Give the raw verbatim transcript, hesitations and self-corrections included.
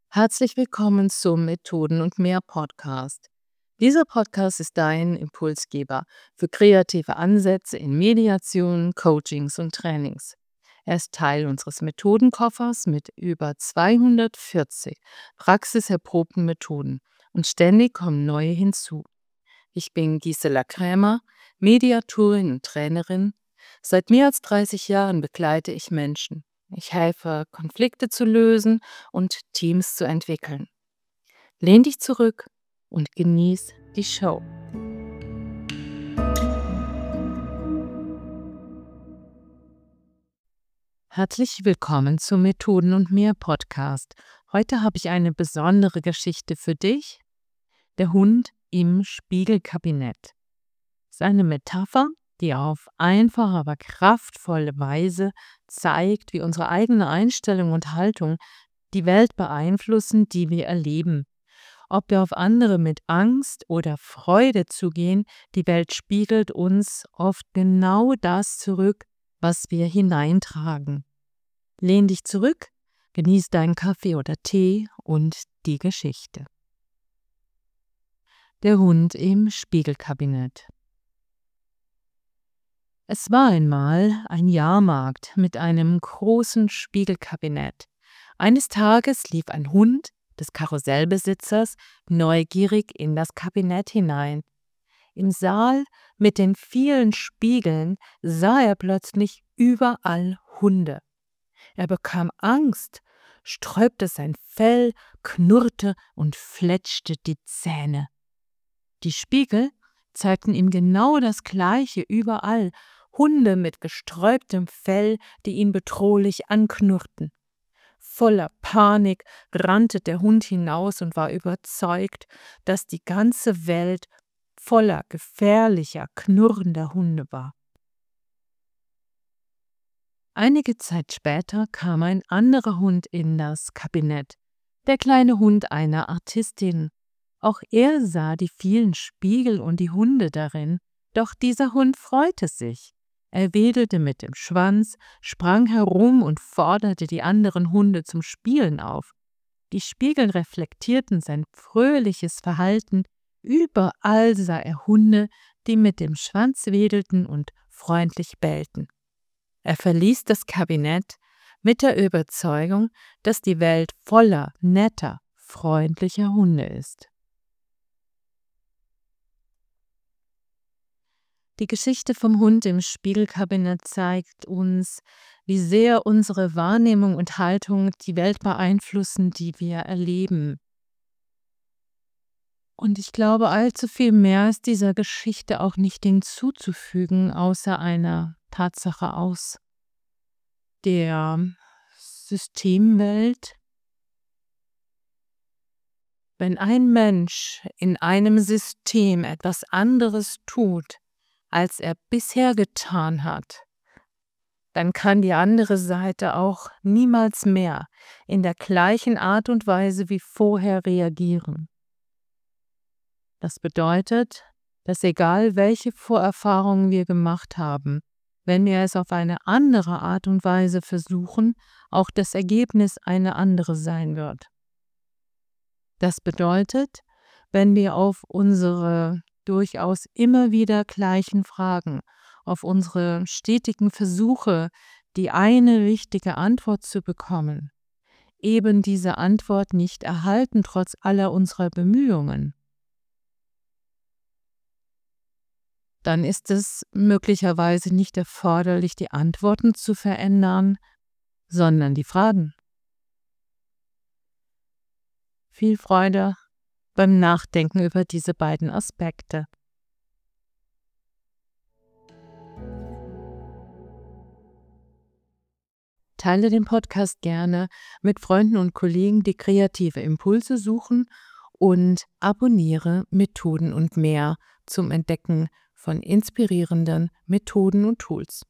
Herzlich willkommen zum Methoden und mehr Podcast. Dieser Podcast ist dein Impulsgeber für kreative Ansätze in Mediation, Coachings und Trainings. Er ist Teil unseres Methodenkoffers mit über zweihundertvierzig praxiserprobten Methoden und ständig kommen neue hinzu. Ich bin Gisela Krämer, Mediatorin und Trainerin. Seit mehr als dreißig Jahren begleite ich Menschen. Ich helfe, Konflikte zu lösen und Teams zu entwickeln. Lehn dich zurück und genieß die Show. Herzlich willkommen zum Methoden und mehr Podcast. Heute habe ich eine besondere Geschichte für dich. Der Hund im Spiegelkabinett. Das ist eine Metapher, die auf einfache, aber kraftvolle Weise zeigt, wie unsere eigene Einstellung und Haltung die Welt beeinflussen, die wir erleben. Ob wir auf andere mit Angst oder Freude zugehen, die Welt spiegelt uns oft genau das zurück, was wir hineintragen. Lehn dich zurück, genieß deinen Kaffee oder Tee und die Geschichte. Der Hund im Spiegelkabinett. Es war einmal ein Jahrmarkt mit einem großen Spiegelkabinett. Eines Tages lief ein Hund des Karussellbesitzers neugierig in das Kabinett hinein. Im Saal mit den vielen Spiegeln sah er plötzlich überall Hunde. Er bekam Angst, sträubte sein Fell, knurrte und fletschte die Zähne. Die Spiegel zeigten ihm genau das Gleiche überall, Hunde mit gesträubtem Fell, die ihn bedrohlich anknurrten. Voller Panik rannte der Hund hinaus und war überzeugt, dass die ganze Welt voller gefährlicher, knurrender Hunde war. Einige Zeit später kam ein anderer Hund in das Kabinett, der kleine Hund einer Artistin. Auch er sah die vielen Spiegel und die Hunde darin, doch dieser Hund freute sich. Er wedelte mit dem Schwanz, sprang herum und forderte die anderen Hunde zum Spielen auf. Die Spiegel reflektierten sein fröhliches Verhalten, überall sah er Hunde, die mit dem Schwanz wedelten und freundlich bellten. Er verließ das Kabinett mit der Überzeugung, dass die Welt voller netter, freundlicher Hunde ist. Die Geschichte vom Hund im Spiegelkabinett zeigt uns, wie sehr unsere Wahrnehmung und Haltung die Welt beeinflussen, die wir erleben. Und ich glaube, allzu viel mehr ist dieser Geschichte auch nicht hinzuzufügen, außer einer Tatsache aus der Systemwelt. Wenn ein Mensch in einem System etwas anderes tut, als er bisher getan hat, dann kann die andere Seite auch niemals mehr in der gleichen Art und Weise wie vorher reagieren. Das bedeutet, dass egal welche Vorerfahrungen wir gemacht haben, wenn wir es auf eine andere Art und Weise versuchen, auch das Ergebnis eine andere sein wird. Das bedeutet, wenn wir auf unsere durchaus immer wieder gleichen Fragen, auf unsere stetigen Versuche, die eine richtige Antwort zu bekommen, eben diese Antwort nicht erhalten, trotz aller unserer Bemühungen, dann ist es möglicherweise nicht erforderlich, die Antworten zu verändern, sondern die Fragen. Viel Freude beim Nachdenken über diese beiden Aspekte. Teile den Podcast gerne mit Freunden und Kollegen, die kreative Impulse suchen, und abonniere Methoden und mehr zum Entdecken von inspirierenden Methoden und Tools.